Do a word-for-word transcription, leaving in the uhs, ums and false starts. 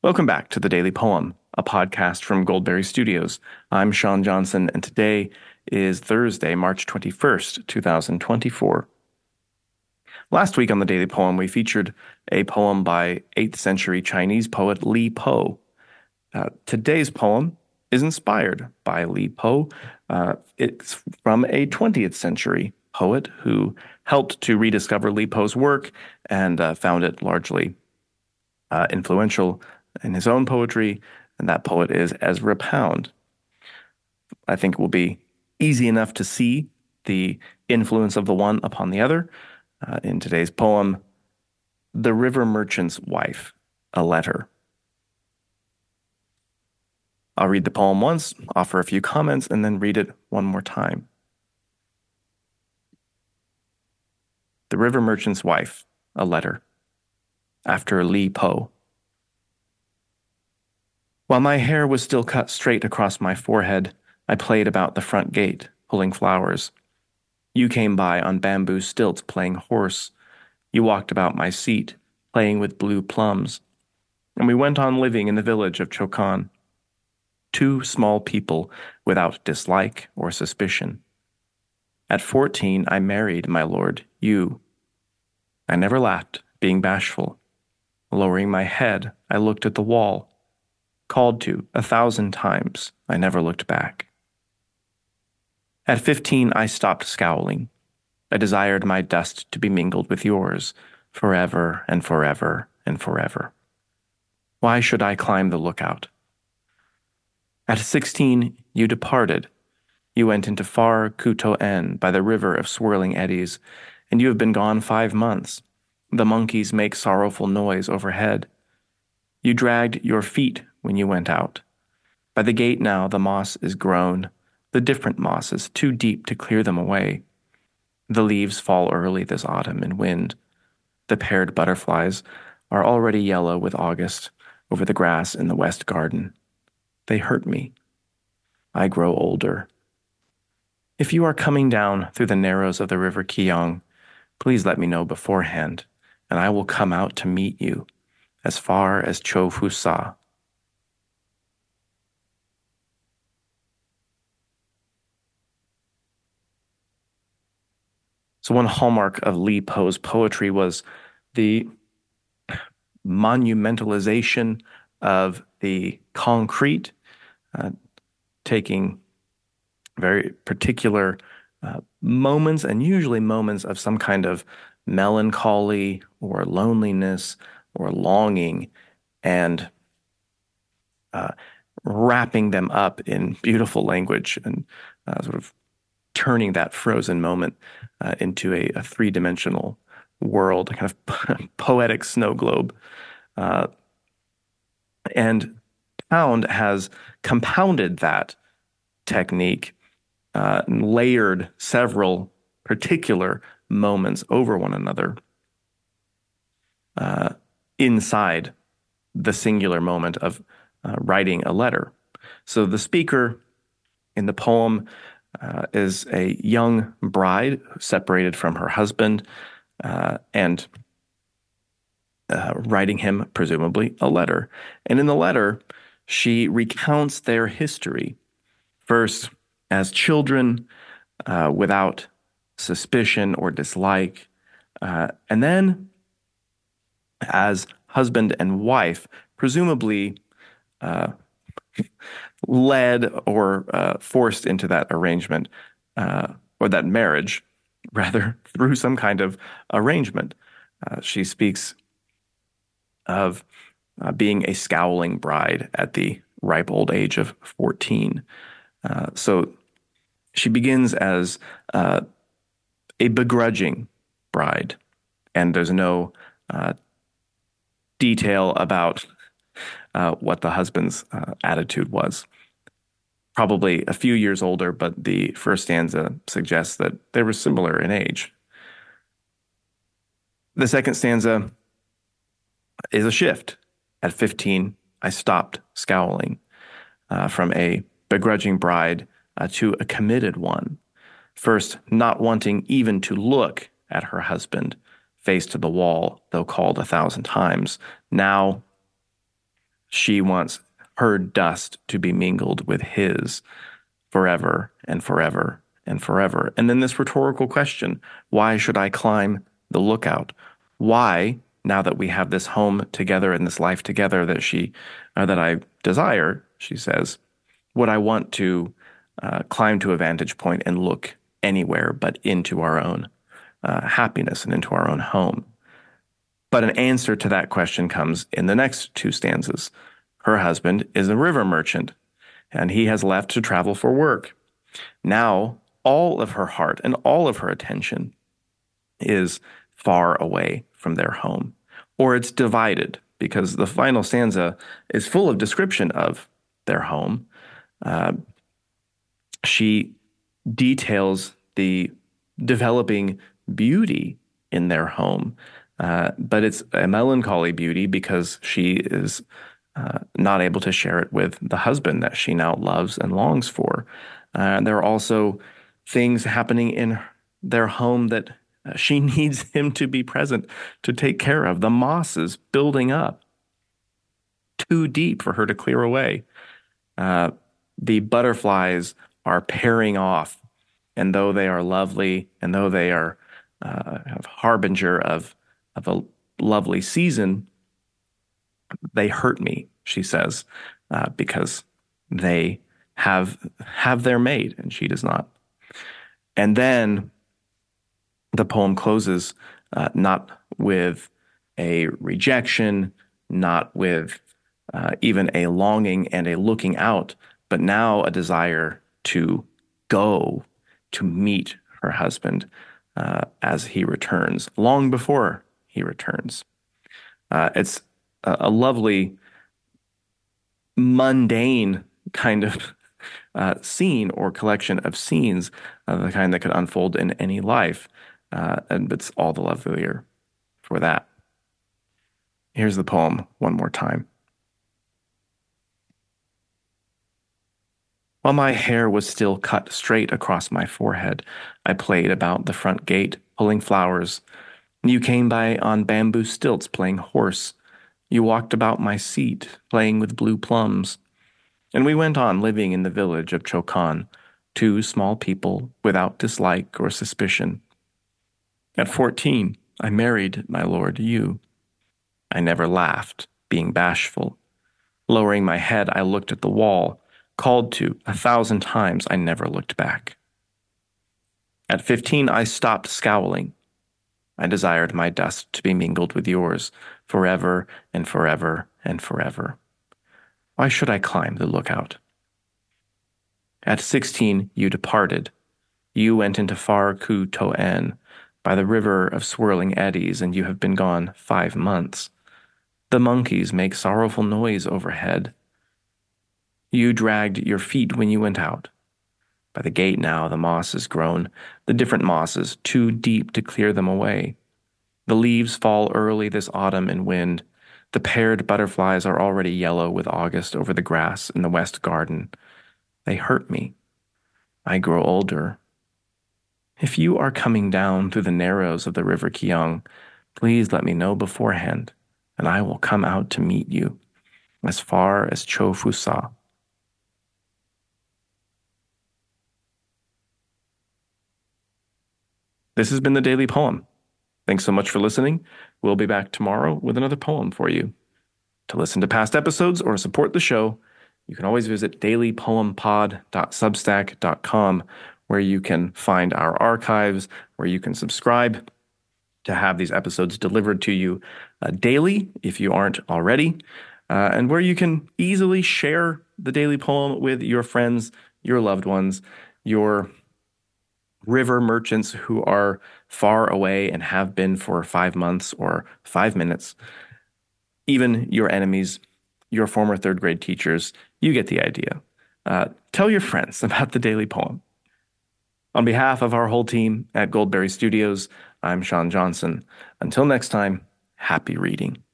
Welcome back to the Daily Poem, a podcast from Goldberry Studios. I'm Sean Johnson, and today is Thursday, March twenty-first, two thousand twenty-four. Last week on the Daily Poem, we featured a poem by eighth century Chinese poet Li Po. Uh, today's poem is inspired by Li Po. Uh, it's from a twentieth century poet who helped to rediscover Li Po's work and uh, found it largely uh, influential in his own poetry, and that poet is Ezra Pound. I think it will be easy enough to see the influence of the one upon the other uh, in today's poem, The River Merchant's Wife, a Letter. I'll read the poem once, offer a few comments, and then read it one more time. The River Merchant's Wife, a Letter, after Li Po. While my hair was still cut straight across my forehead, I played about the front gate, pulling flowers. You came by on bamboo stilts playing horse. You walked about my seat, playing with blue plums. And we went on living in the village of Chokan. Two small people without dislike or suspicion. At fourteen, I married, my lord, you. I never laughed, being bashful. Lowering my head, I looked at the wall. Called to a thousand times, I never looked back. At fifteen, I stopped scowling. I desired my dust to be mingled with yours, forever and forever and forever. Why should I climb the lookout? At sixteen, you departed. You went into far Kuto-en by the river of swirling eddies, and you have been gone five months. The monkeys make sorrowful noise overhead. You dragged your feet when you went out. By the gate now the moss is grown, the different mosses too deep to clear them away. The leaves fall early this autumn in wind. The paired butterflies are already yellow with August over the grass in the west garden. They hurt me. I grow older. If you are coming down through the narrows of the river Qiyang, please let me know beforehand, and I will come out to meet you, as far as Chofu Sa. So one hallmark of Li Po's poetry was the monumentalization of the concrete, uh, taking very particular uh, moments, and usually moments of some kind of melancholy or loneliness or longing, and uh, wrapping them up in beautiful language and uh, sort of turning that frozen moment uh, into a, a three-dimensional world, a kind of poetic snow globe. Uh, and Pound has compounded that technique, uh, and layered several particular moments over one another uh, inside the singular moment of uh, writing a letter. So the speaker in the poem uh, is a young bride separated from her husband uh, and uh, writing him, presumably, a letter. And in the letter, she recounts their history, first as children uh, without suspicion or dislike, uh, and then as husband and wife, presumably uh, led or uh, forced into that arrangement, uh, or that marriage, rather, through some kind of arrangement. Uh, she speaks of uh, being a scowling bride at the ripe old age of fourteen. Uh, so she begins as uh, a begrudging bride, and there's no uh, detail about uh, what the husband's uh, attitude was. Probably a few years older, but the first stanza suggests that they were similar in age. The second stanza is a shift. At fifteen, I stopped scowling uh, from a begrudging bride uh, to a committed one. First, not wanting even to look at her husband, face to the wall, though called a thousand times. Now, she wants her dust to be mingled with his forever and forever and forever. And then this rhetorical question, why should I climb the lookout? Why, now that we have this home together and this life together that she, uh, that I desire, she says, would I want to uh, climb to a vantage point and look anywhere but into our own uh, happiness and into our own home? But an answer to that question comes in the next two stanzas. Her husband is a river merchant, and he has left to travel for work. Now, all of her heart and all of her attention is far away from their home, or it's divided, because the final stanza is full of description of their home. Uh, she details the developing beauty in their home, uh, but it's a melancholy beauty because she is uh, not able to share it with the husband that she now loves and longs for. Uh, there are also things happening in their home that uh, she needs him to be present to take care of. The moss is building up too deep for her to clear away. Uh, the butterflies are pairing off, and though they are lovely, and though they are uh, a harbinger of of a lovely season, they hurt me, she says, uh, because they have have their mate, and she does not. And then the poem closes uh, not with a rejection, not with uh, even a longing and a looking out, but now a desire to go to meet her husband uh, as he returns, long before he returns. Uh, it's a, a lovely, mundane kind of uh, scene or collection of scenes of the kind that could unfold in any life, uh, and it's all the lovelier for that. Here's the poem one more time. While my hair was still cut straight across my forehead, I played about the front gate, pulling flowers. You came by on bamboo stilts playing horse. You walked about my seat, playing with blue plums. And we went on living in the village of Chokan, two small people without dislike or suspicion. At fourteen, I married, my lord, you. I never laughed, being bashful. Lowering my head, I looked at the wall. Called to a thousand times, I never looked back. At fifteen, I stopped scowling. I desired my dust to be mingled with yours, forever and forever and forever. Why should I climb the lookout? At sixteen, you departed. You went into far Ku To'en, by the river of swirling eddies, and you have been gone five months. The monkeys make sorrowful noise overhead. You dragged your feet when you went out. By the gate now the moss is grown, the different mosses, too deep to clear them away. The leaves fall early this autumn in wind. The paired butterflies are already yellow with August over the grass in the west garden. They hurt me. I grow older. If you are coming down through the narrows of the river Kiang, please let me know beforehand, and I will come out to meet you, as far as Cho Fu Sa. This has been the Daily Poem. Thanks so much for listening. We'll be back tomorrow with another poem for you. To listen to past episodes or support the show, you can always visit daily poem pod dot substack dot com, where you can find our archives, where you can subscribe to have these episodes delivered to you uh, daily if you aren't already, uh, and where you can easily share the daily poem with your friends, your loved ones, your river merchants who are far away and have been for five months or five minutes, even your enemies, your former third grade teachers. You get the idea. Uh, tell your friends about the Daily Poem. On behalf of our whole team at Goldberry Studios, I'm Sean Johnson. Until next time, happy reading.